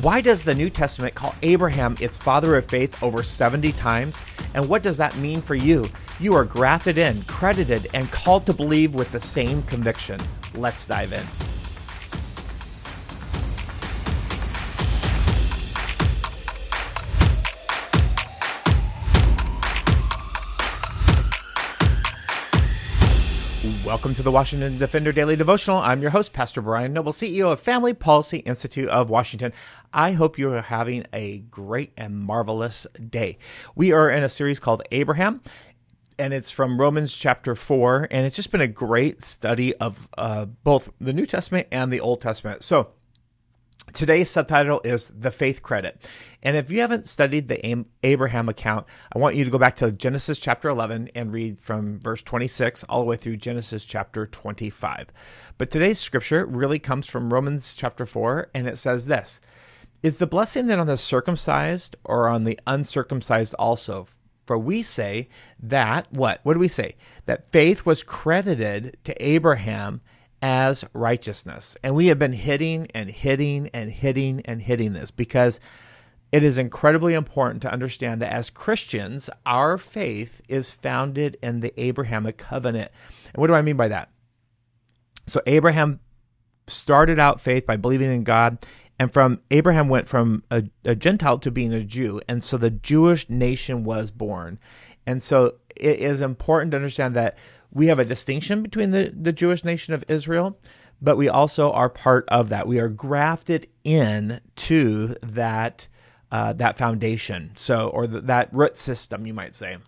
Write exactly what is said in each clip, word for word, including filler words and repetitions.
Why does the New Testament call Abraham its father of faith over seventy times? And what does that mean for you? You are grafted in, credited, and called to believe with the same conviction. Let's dive in. Welcome to the Washington Defender Daily Devotional. I'm your host, Pastor Brian Noble, C E O of Family Policy Institute of Washington. I hope you are having a great and marvelous day. We are in a series called Abraham, and it's from Romans chapter four, and it's just been a great study of uh, both the New Testament and the Old Testament. So today's subtitle is The Faith Credit. And if you haven't studied the Abraham account, I want you to go back to Genesis chapter eleven and read from verse twenty-six all the way through Genesis chapter twenty-five. But today's scripture really comes from Romans chapter four, and it says this: Is the blessing then on the circumcised or on the uncircumcised also? For we say that, what? What do we say? That faith was credited to Abraham as righteousness. And we have been hitting and hitting and hitting and hitting this because it is incredibly important to understand that as Christians, our faith is founded in the Abrahamic covenant. And what do I mean by that? So Abraham started out faith by believing in God, and from Abraham went from a, a Gentile to being a Jew. And so the Jewish nation was born. And so it is important to understand that we have a distinction between the, the Jewish nation of Israel, but we also are part of that. We are grafted in to that uh, that foundation, so or the, that root system, you might say.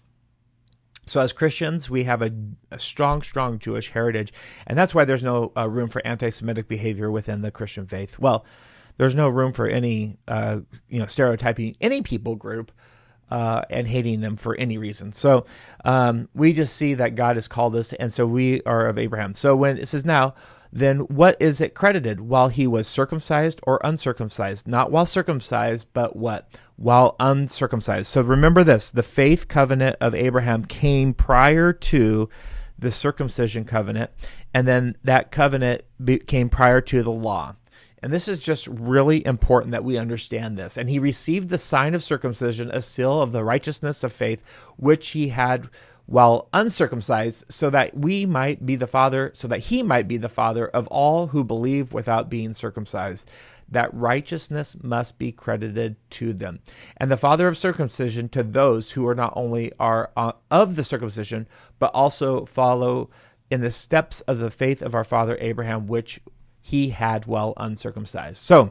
So as Christians, we have a, a strong, strong Jewish heritage, and that's why there's no uh, room for anti-Semitic behavior within the Christian faith. Well, there's no room for any uh, you know stereotyping any people group. Uh, and hating them for any reason. So um, we just see that God has called us, and so we are of Abraham. So when it says now, then what is it credited? While he was circumcised or uncircumcised? Not while circumcised, but what? While uncircumcised. So remember this, the faith covenant of Abraham came prior to the circumcision covenant, and then that covenant came prior to the law. And this is just really important that we understand this. And he received the sign of circumcision, a seal of the righteousness of faith, which he had while uncircumcised, so that we might be the father, so that he might be the father of all who believe without being circumcised. That righteousness must be credited to them. And the father of circumcision to those who are not only are of the circumcision, but also follow in the steps of the faith of our father Abraham, which he had while uncircumcised. So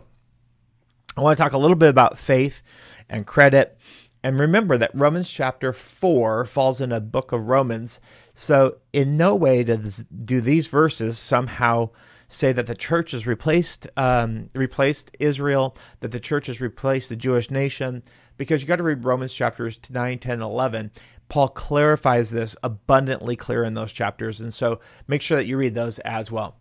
I want to talk a little bit about faith and credit. And remember that Romans chapter four falls in a book of Romans. So in no way does do these verses somehow say that the church has replaced um, replaced Israel, that the church has replaced the Jewish nation, because you got to read Romans chapters nine, ten, eleven. Paul clarifies this abundantly clear in those chapters. And so make sure that you read those as well.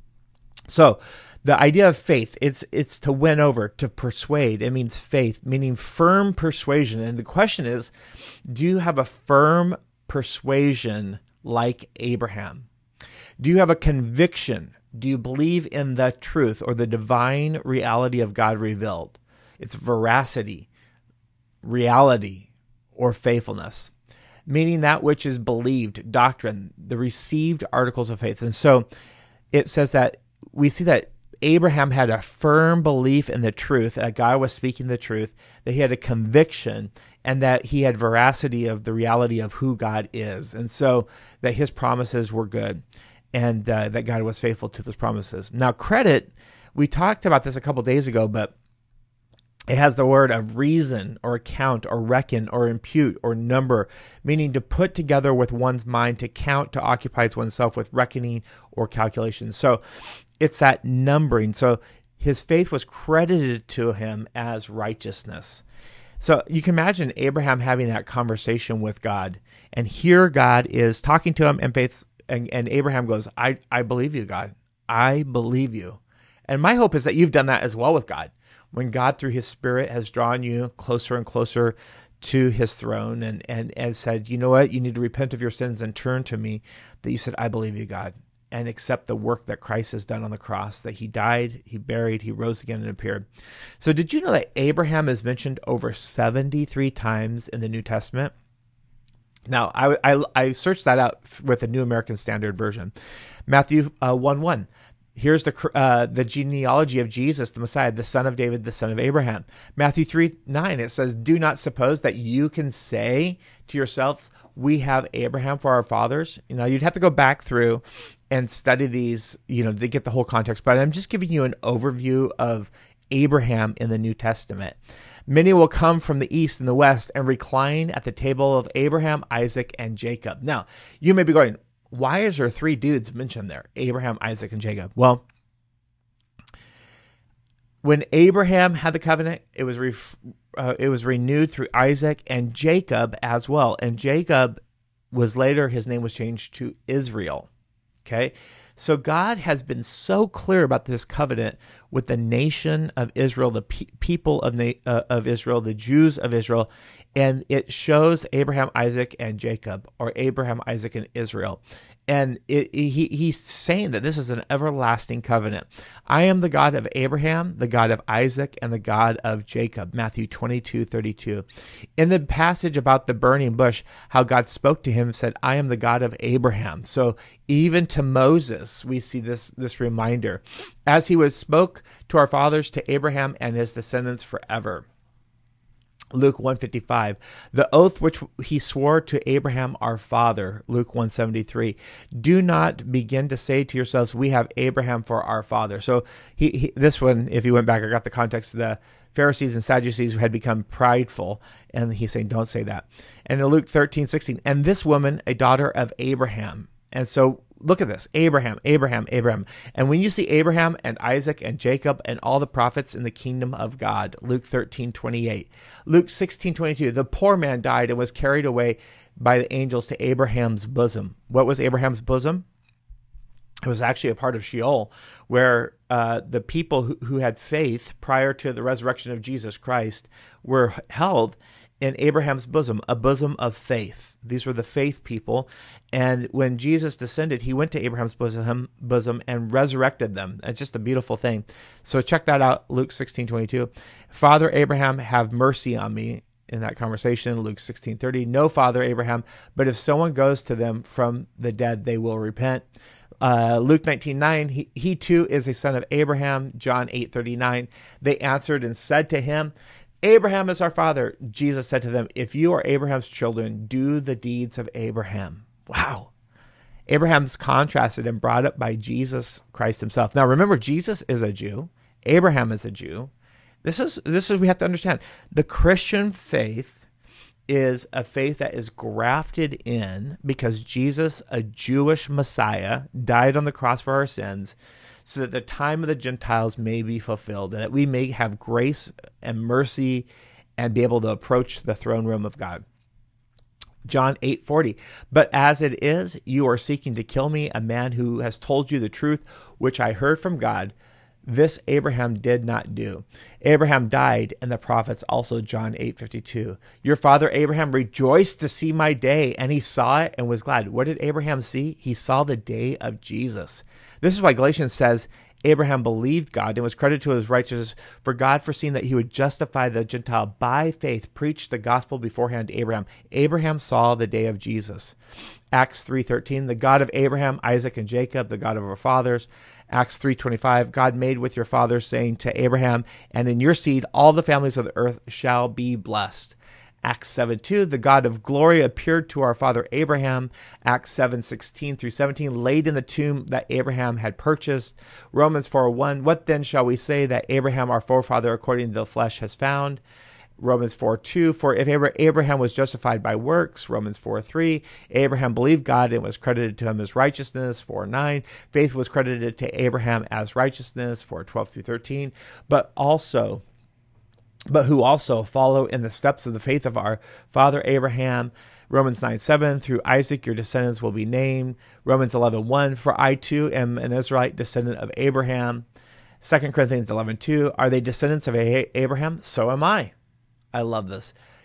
So the idea of faith, it's it's to win over, to persuade. It means faith, meaning firm persuasion. And the question is, do you have a firm persuasion like Abraham? Do you have a conviction? Do you believe in the truth or the divine reality of God revealed? It's veracity, reality, or faithfulness, meaning that which is believed, doctrine, the received articles of faith. And so it says that we see that Abraham had a firm belief in the truth, that God was speaking the truth, that he had a conviction, and that he had veracity of the reality of who God is. And so that his promises were good, and uh, that God was faithful to those promises. Now, credit, we talked about this a couple days ago, but it has the word of reason or count or reckon or impute or number, meaning to put together with one's mind, to count, to occupy oneself with reckoning or calculation. So it's that numbering. So his faith was credited to him as righteousness. So you can imagine Abraham having that conversation with God, and here God is talking to him, and faith, and, and Abraham goes, I, I believe you, God. I believe you. And my hope is that you've done that as well with God. When God, through his Spirit, has drawn you closer and closer to his throne and, and, and said, you know what, you need to repent of your sins and turn to me, that you said, I believe you, God. and accept the work that Christ has done on the cross, that he died, he buried, he rose again and appeared. So did you know that Abraham is mentioned over seventy-three times in the New Testament? Now, I, I, I searched that out with the New American Standard Version. Matthew uh, one one. Here's the uh, the genealogy of Jesus, the Messiah, the son of David, the son of Abraham. Matthew three nine, it says, do not suppose that you can say to yourself, we have Abraham for our fathers. You know, you'd have to go back through and study these, you know, to get the whole context. But I'm just giving you an overview of Abraham in the New Testament. Many will come from the east and the west and recline at the table of Abraham, Isaac, and Jacob. Now, you may be going, why is there three dudes mentioned there? Abraham, Isaac, and Jacob. Well, when Abraham had the covenant, it was ref- uh, it was renewed through Isaac and Jacob as well. And Jacob was later, his name was changed to Israel. Okay. So God has been so clear about this covenant with the nation of Israel, the pe- people of, na- uh, of Israel, the Jews of Israel, and it shows Abraham, Isaac, and Jacob, or Abraham, Isaac, and Israel. And it, he he's saying that this is an everlasting covenant. I am the God of Abraham, the God of Isaac, and the God of Jacob, Matthew twenty-two thirty-two. In the passage about the burning bush, how God spoke to him, said, I am the God of Abraham. So even to Moses, we see this, this reminder. As he was spoke to our fathers, to Abraham and his descendants forever. Luke one fifty-five, the oath which he swore to Abraham our father, Luke one seventy-three. Do not begin to say to yourselves, we have Abraham for our father. So he, he this one, if you went back, I got the context, the Pharisees and Sadducees had become prideful, and he's saying, don't say that. And in Luke thirteen sixteen, and this woman, a daughter of Abraham. And so look at this, Abraham, Abraham, Abraham. And when you see Abraham and Isaac and Jacob and all the prophets in the kingdom of God, Luke thirteen twenty-eight, Luke sixteen twenty-two, the poor man died and was carried away by the angels to Abraham's bosom. What was Abraham's bosom? It was actually a part of Sheol, where uh, the people who, who had faith prior to the resurrection of Jesus Christ were held in Abraham's bosom, a bosom of faith. These were the faith people. And when Jesus descended, he went to Abraham's bosom, bosom and resurrected them. It's just a beautiful thing. So check that out, Luke sixteen twenty-two. Father Abraham, have mercy on me. In that conversation, Luke sixteen thirty. No, Father Abraham, but if someone goes to them from the dead, they will repent. Uh, Luke nineteen nine, he, he too is a son of Abraham. John eight thirty-nine. They answered and said to him, Abraham is our father. Jesus said to them, if you are Abraham's children, do the deeds of Abraham. Wow. Abraham's contrasted and brought up by Jesus Christ himself. Now remember, Jesus is a Jew. Abraham is a Jew. This is, this is, we have to understand, the Christian faith is a faith that is grafted in because Jesus, a Jewish Messiah, died on the cross for our sins, so that the time of the Gentiles may be fulfilled, and that we may have grace and mercy and be able to approach the throne room of God. John eight forty, but as it is, you are seeking to kill me, a man who has told you the truth, which I heard from God. This Abraham did not do. Abraham died, and the prophets also, John eight fifty-two. Your father Abraham rejoiced to see my day, and he saw it and was glad. What did Abraham see? He saw the day of Jesus. This is why Galatians says, Abraham believed God and was credited to his righteousness, for God, foreseeing that he would justify the Gentile by faith, preached the gospel beforehand to Abraham. Abraham saw the day of Jesus. Acts three thirteen, the God of Abraham, Isaac, and Jacob, the God of our fathers. Acts three twenty-five, God made with your fathers, saying to Abraham, and in your seed all the families of the earth shall be blessed. Acts seven two, the God of glory appeared to our father Abraham. Acts seven sixteen through seventeen, laid in the tomb that Abraham had purchased. Romans four one, what then shall we say that Abraham our forefather according to the flesh has found? Romans four two, for if Abraham was justified by works, Romans four three, Abraham believed God and was credited to him as righteousness, four nine, faith was credited to Abraham as righteousness, four twelve through thirteen, but also but who also follow in the steps of the faith of our father Abraham. Romans nine seven, through Isaac your descendants will be named. Romans eleven one, for I too am an Israelite descendant of Abraham. Second Corinthians eleven two, are they descendants of Abraham? So am I. I love this.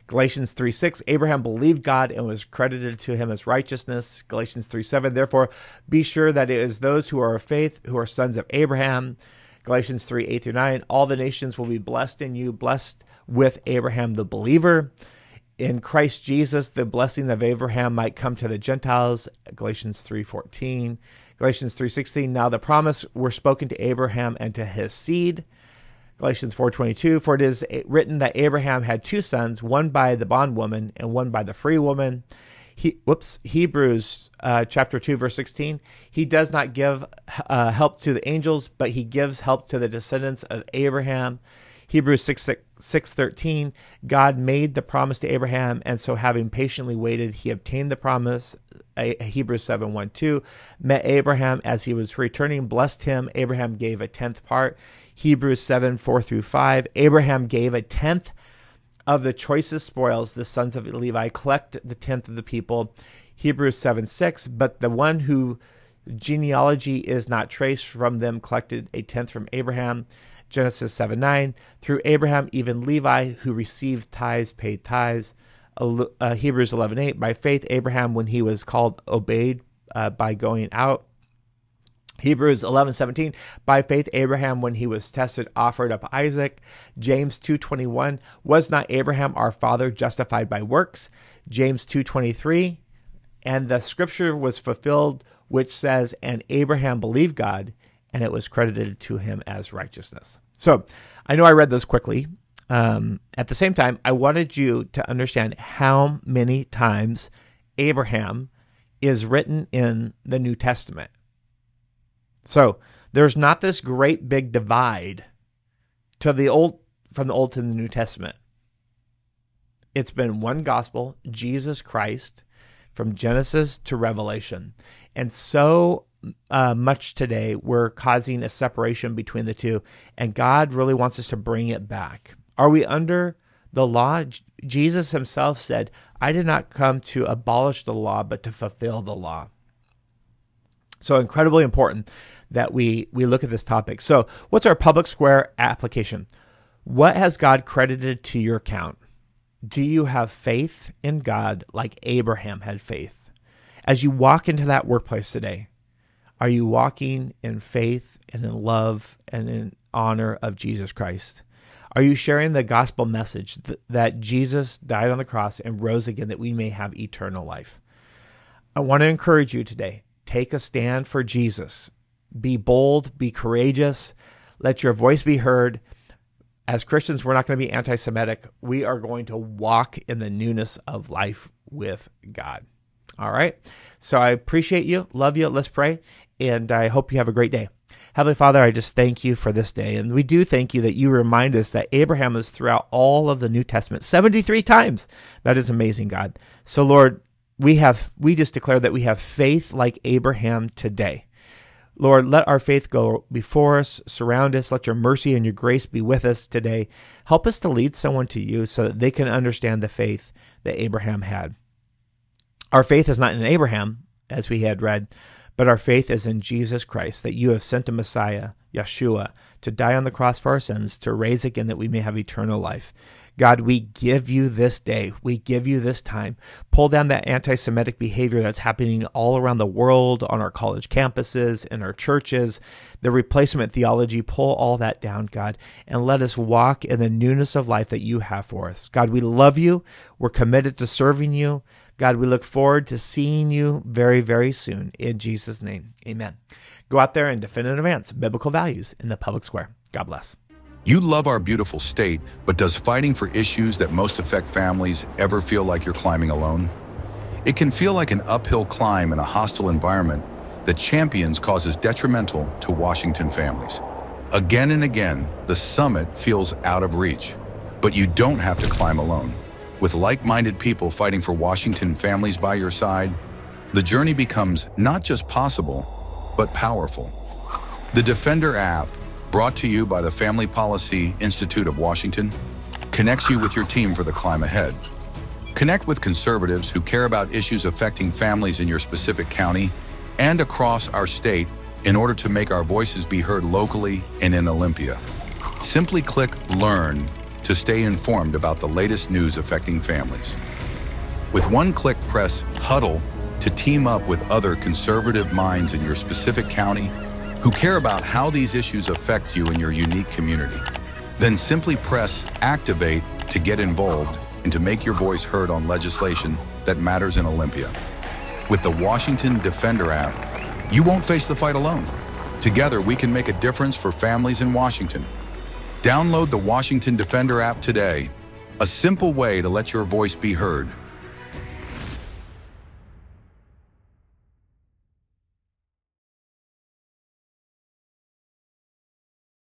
Galatians three six, Abraham believed God and was credited to him as righteousness. Galatians three seven, therefore be sure that it is those who are of faith who are sons of Abraham. Galatians three eight through nine, all the nations will be blessed in you, blessed with Abraham the believer. In Christ Jesus, the blessing of Abraham might come to the Gentiles. Galatians three fourteen. Galatians three sixteen, now the promise were spoken to Abraham and to his seed. Galatians four twenty-two, for it is written that Abraham had two sons, one by the bondwoman and one by the free woman. He, whoops, Hebrews uh, chapter two, verse sixteen, he does not give uh, help to the angels, but he gives help to the descendants of Abraham. Hebrews six thirteen, God made the promise to Abraham, and so having patiently waited, he obtained the promise. Hebrews seven one two, met Abraham as he was returning, blessed him. Abraham gave a tenth part. Hebrews seven four through five, Abraham gave a tenth of the choicest spoils. The sons of Levi collect the tenth of the people. Hebrews seven six, but the one who genealogy is not traced from them collected a tenth from Abraham. Genesis seven nine, through Abraham even Levi, who received tithes, paid tithes. Uh, Hebrews eleven eight, by faith Abraham, when he was called, obeyed uh, by going out. Hebrews eleven seventeen, by faith Abraham, when he was tested, offered up Isaac. James two twenty-one, was not Abraham our father justified by works? James two twenty-three, and the scripture was fulfilled, which says, and Abraham believed God, and it was credited to him as righteousness. So I know I read this quickly. Um, at the same time, I wanted you to understand how many times Abraham is written in the New Testament. So there's not this great big divide to the old from the Old to the New Testament. It's been one gospel, Jesus Christ, from Genesis to Revelation. And so uh, much today, we're causing a separation between the two, and God really wants us to bring it back. Are we under the law? J- Jesus himself said, I did not come to abolish the law, but to fulfill the law. So incredibly important that we, we look at this topic. So what's our public square application? What has God credited to your account? Do you have faith in God like Abraham had faith? As you walk into that workplace today, are you walking in faith and in love and in honor of Jesus Christ? Are you sharing the gospel message th- that Jesus died on the cross and rose again that we may have eternal life? I want to encourage you today. Take a stand for Jesus. Be bold, be courageous. Let your voice be heard. As Christians, we're not going to be anti-Semitic. We are going to walk in the newness of life with God. All right. So I appreciate you. Love you. Let's pray. And I hope you have a great day. Heavenly Father, I just thank you for this day. And we do thank you that you remind us that Abraham is throughout all of the New Testament, seventy-three times. That is amazing, God. So Lord, we have, we just declare that we have faith like Abraham today. Lord, let our faith go before us, surround us. Let your mercy and your grace be with us today. Help us to lead someone to you so that they can understand the faith that Abraham had. Our faith is not in Abraham, as we had read, but our faith is in Jesus Christ, that you have sent a Messiah, Yeshua, to die on the cross for our sins, to raise again that we may have eternal life. God, we give you this day. We give you this time. Pull down that anti-Semitic behavior that's happening all around the world, on our college campuses, in our churches, the replacement theology. Pull all that down, God, and let us walk in the newness of life that you have for us. God, we love you. We're committed to serving you. God, we look forward to seeing you very, very soon. In Jesus' name, amen. Go out there and defend and advance biblical values in the public square. God bless. You love our beautiful state, but does fighting for issues that most affect families ever feel like you're climbing alone? It can feel like an uphill climb in a hostile environment that champions causes detrimental to Washington families. Again and again, the summit feels out of reach, but you don't have to climb alone. With like-minded people fighting for Washington families by your side, the journey becomes not just possible, but powerful. The Defender app, brought to you by the Family Policy Institute of Washington, connects you with your team for the climb ahead. Connect with conservatives who care about issues affecting families in your specific county and across our state in order to make our voices be heard locally and in Olympia. Simply click Learn to stay informed about the latest news affecting families. With one click, press Huddle to team up with other conservative minds in your specific county who care about how these issues affect you and your unique community. Then simply press Activate to get involved and to make your voice heard on legislation that matters in Olympia. With the Washington Defender app, you won't face the fight alone. Together, we can make a difference for families in Washington. Download the Washington Defender app today, a simple way to let your voice be heard.